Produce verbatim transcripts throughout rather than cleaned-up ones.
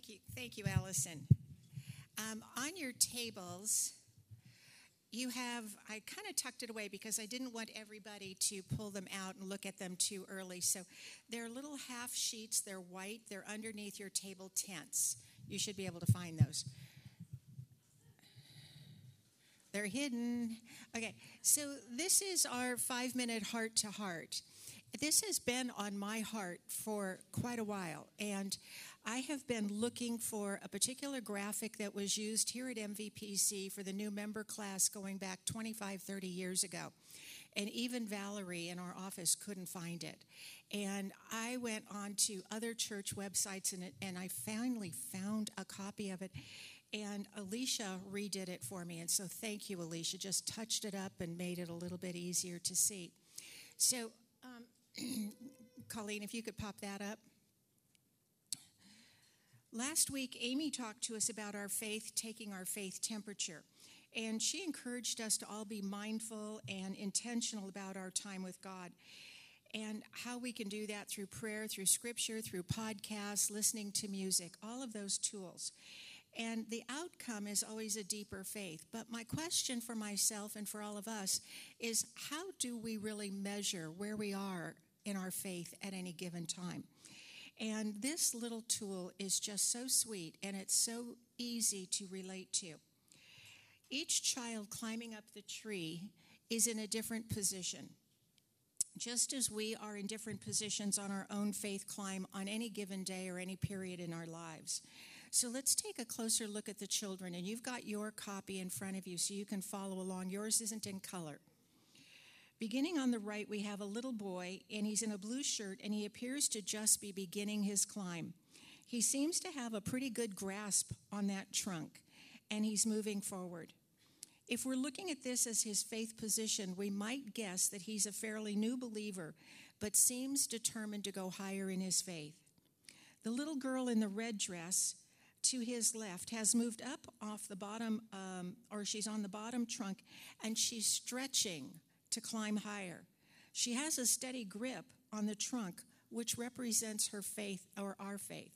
Thank you. Thank you, Allison. Um, on your tables, you have, I kind of tucked it away because I didn't want everybody to pull them out and look at them too early. So they're little half sheets. They're white. They're underneath your table tents. You should be able to find those. They're hidden. Okay, so this is our five-minute heart-to-heart. This has been on my heart for quite a while, and I have been looking for a particular graphic that was used here at M V P C for the new member class going back twenty-five, thirty years ago. And even Valerie in our office couldn't find it. And I went on to other church websites, and, it, and I finally found a copy of it. And Alicia redid it for me. And so thank you, Alicia. Just touched it up and made it a little bit easier to see. So, um, Colleen, if you could pop that up. Last week, Amy talked to us about our faith, taking our faith temperature. And she encouraged us to all be mindful and intentional about our time with God and how we can do that through prayer, through scripture, through podcasts, listening to music, all of those tools. And the outcome is always a deeper faith. But my question for myself and for all of us is, how do we really measure where we are in our faith at any given time? And this little tool is just so sweet, and it's so easy to relate to. Each child climbing up the tree is in a different position, just as we are in different positions on our own faith climb on any given day or any period in our lives. So let's take a closer look at the children, and you've got your copy in front of you so you can follow along. Yours isn't in color. Beginning on the right, we have a little boy, and he's in a blue shirt, and he appears to just be beginning his climb. He seems to have a pretty good grasp on that trunk, and he's moving forward. If we're looking at this as his faith position, we might guess that he's a fairly new believer, but seems determined to go higher in his faith. The little girl in the red dress to his left has moved up off the bottom, um, or she's on the bottom trunk, and she's stretching to climb higher. She has a steady grip on the trunk, which represents her faith, or our faith.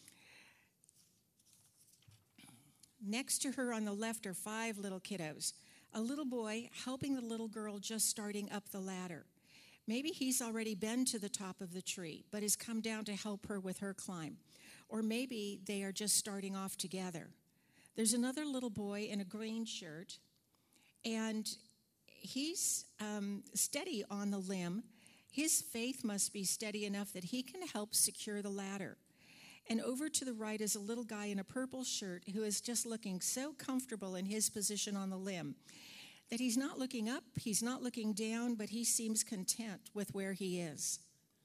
Next to her on the left are five little kiddos. A little boy helping the little girl just starting up the ladder. Maybe he's already been to the top of the tree, but has come down to help her with her climb. Or maybe they are just starting off together. There's another little boy in a green shirt, and he's um, steady on the limb. His faith must be steady enough that he can help secure the ladder. And over to the right is a little guy in a purple shirt who is just looking so comfortable in his position on the limb that he's not looking up, he's not looking down, but he seems content with where he is.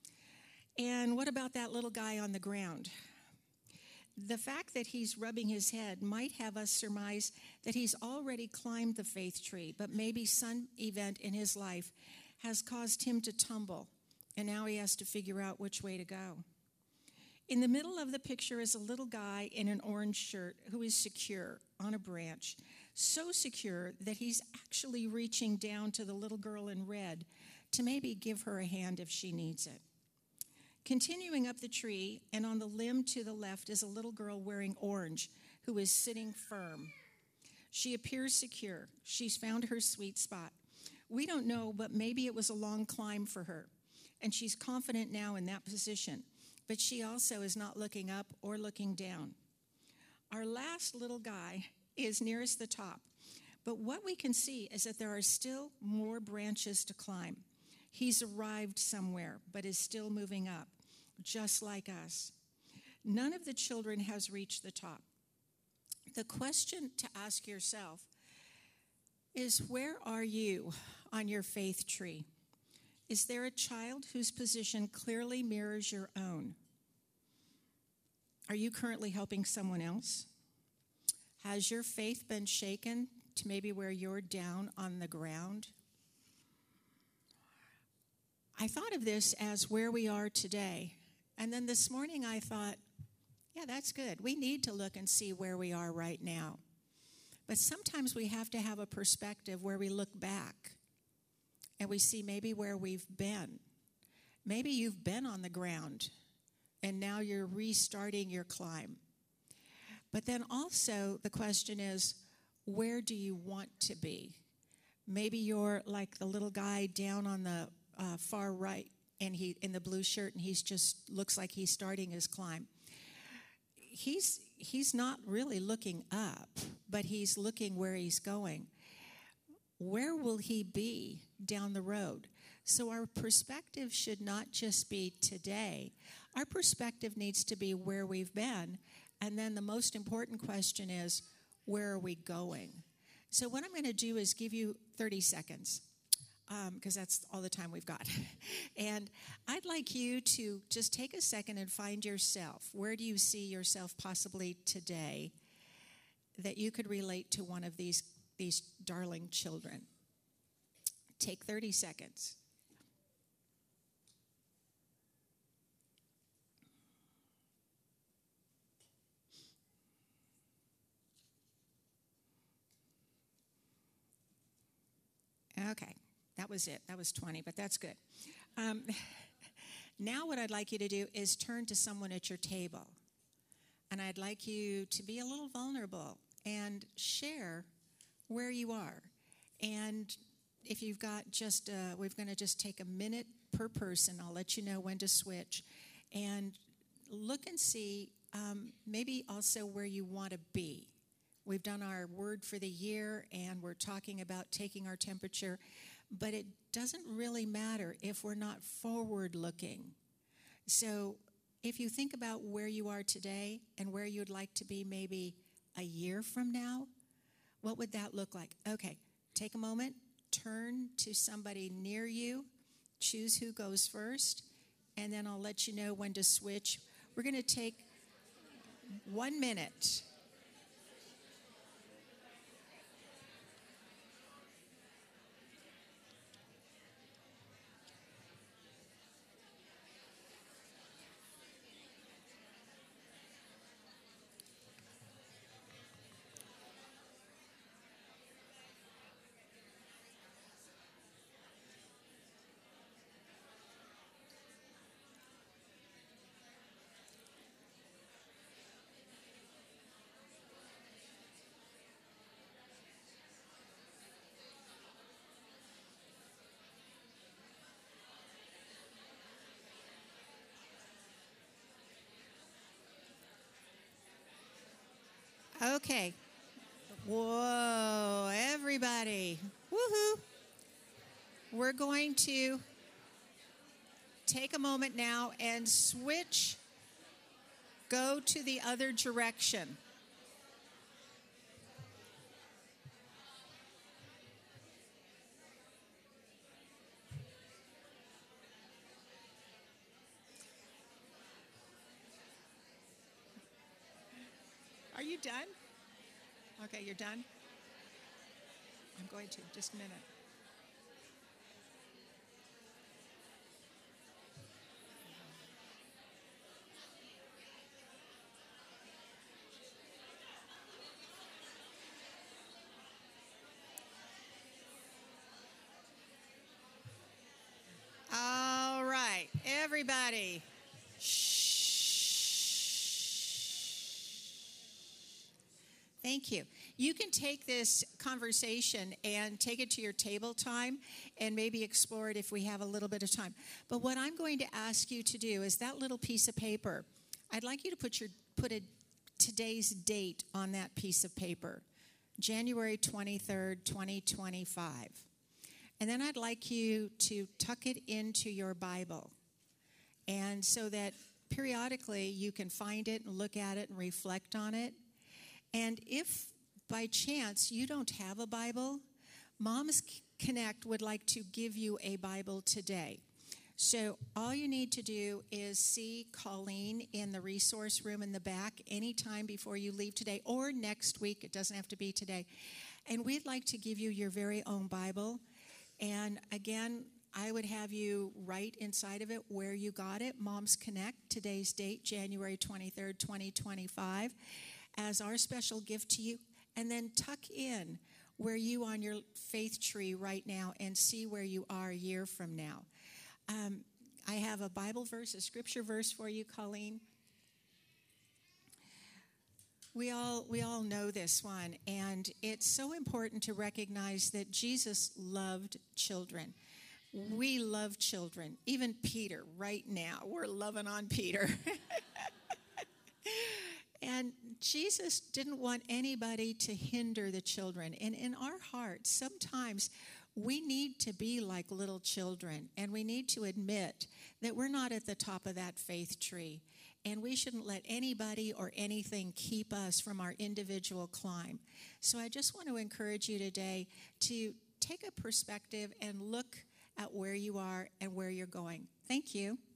And what about that little guy on the ground? The fact that he's rubbing his head might have us surmise that he's already climbed the faith tree, but maybe some event in his life has caused him to tumble, and now he has to figure out which way to go. In the middle of the picture is a little guy in an orange shirt who is secure on a branch, so secure that he's actually reaching down to the little girl in red to maybe give her a hand if she needs it. Continuing up the tree, and on the limb to the left is a little girl wearing orange who is sitting firm. She appears secure. She's found her sweet spot. We don't know, but maybe it was a long climb for her, and she's confident now in that position. But she also is not looking up or looking down. Our last little guy is nearest the top, but what we can see is that there are still more branches to climb. He's arrived somewhere, but is still moving up, just like us. None of the children has reached the top. The question to ask yourself is, where are you on your faith tree? Is there a child whose position clearly mirrors your own? Are you currently helping someone else? Has your faith been shaken to maybe where you're down on the ground? I thought of this as where we are today. And then this morning I thought, yeah, that's good. We need to look and see where we are right now. But sometimes we have to have a perspective where we look back and we see maybe where we've been. Maybe you've been on the ground and now you're restarting your climb. But then also the question is, where do you want to be? Maybe you're like the little guy down on the uh, far right, and he in the blue shirt, and he's just looks like he's starting his climb. He's he's not really looking up, but he's looking where he's going. Where will he be down the road? So our perspective should not just be today. Our perspective needs to be where we've been. And then the most important question is, where are we going? So what I'm going to do is give you thirty seconds, because um, that's all the time we've got. And I'd like you to just take a second and find yourself. Where do you see yourself possibly today that you could relate to one of these, these darling children? Take thirty seconds. Okay, that was it. That was twenty, but that's good. Um, now what I'd like you to do is turn to someone at your table. And I'd like you to be a little vulnerable and share where you are. And if you've got just, uh, we're going to just take a minute per person. I'll let you know when to switch. And look and see um, maybe also where you want to be. We've done our word for the year, and we're talking about taking our temperature, but it doesn't really matter if we're not forward-looking. So if you think about where you are today and where you'd like to be maybe a year from now, what would that look like? Okay, take a moment, turn to somebody near you, choose who goes first, and then I'll let you know when to switch. We're going to take one minute. Okay. Whoa, everybody. Woohoo. We're going to take a moment now and switch. Go to the other direction. Are you done? Okay, you're done? I'm going to, just a minute. All right, everybody. Shh. Thank you. You can take this conversation and take it to your table time and maybe explore it if we have a little bit of time. But what I'm going to ask you to do is that little piece of paper, I'd like you to put your put a today's date on that piece of paper, January twenty-third, twenty twenty-five. And then I'd like you to tuck it into your Bible, and so that periodically you can find it and look at it and reflect on it. And if by chance you don't have a Bible, Moms Connect would like to give you a Bible today. So all you need to do is see Colleen in the resource room in the back anytime before you leave today or next week. It doesn't have to be today. And we'd like to give you your very own Bible. And again, I would have you write inside of it where you got it, Moms Connect, today's date, January twenty-third, twenty twenty-five. As our special gift to you, and then tuck in where you on your faith tree right now and see where you are a year from now. Um, I have a Bible verse, a scripture verse for you, Colleen. We all we all know this one, and it's so important to recognize that Jesus loved children. We love children. Even Peter, right now, we're loving on Peter. And Jesus didn't want anybody to hinder the children. And in our hearts, sometimes we need to be like little children, and we need to admit that we're not at the top of that faith tree. And we shouldn't let anybody or anything keep us from our individual climb. So I just want to encourage you today to take a perspective and look at where you are and where you're going. Thank you.